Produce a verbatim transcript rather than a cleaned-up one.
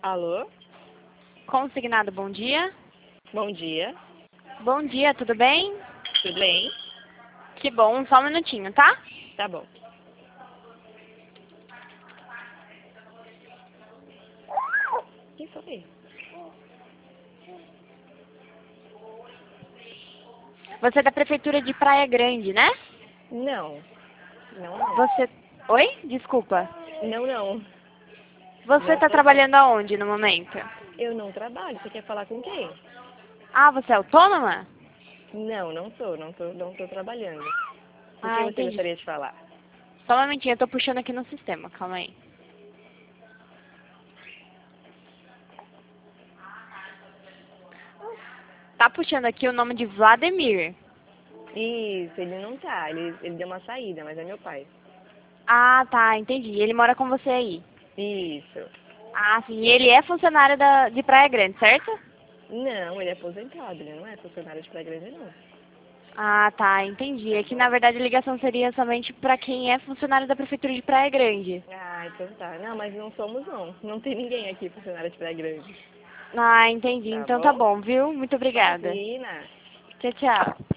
Alô? Consignado, bom dia. Bom dia. Bom dia, tudo bem? Tudo bem? Que bom, só um minutinho, tá? Tá bom. Quem foi? Você é da Prefeitura de Praia Grande, né? Não. Não, não. Você... Oi? Desculpa. Não, não. Você Não está sou eu. trabalhando aonde no momento? Eu não trabalho. Você quer falar com quem? Ah, você é autônoma? Não, não sou. Não tô, não tô trabalhando. Com Ah, quem você entendi. gostaria de falar? Só um momentinho, eu tô puxando aqui no sistema, calma aí. Tá puxando aqui o nome de Vladimir. Isso, ele não tá. Ele, ele deu uma saída, mas é meu pai. Ah, tá, entendi. Ele mora com você aí. Isso. Ah, sim. E ele é funcionário da, de Praia Grande, certo? Não, ele é aposentado. Ele não é funcionário de Praia Grande, não. Ah, tá, entendi. Tá É que na bom? verdade a ligação seria somente para quem é funcionário da Prefeitura de Praia Grande. Ah, então tá. Não, mas não somos, não. Não tem ninguém aqui funcionário de Praia Grande. Ah, entendi. Tá Então tá bom? bom, viu? Muito obrigada. Imagina. Tchau, tchau.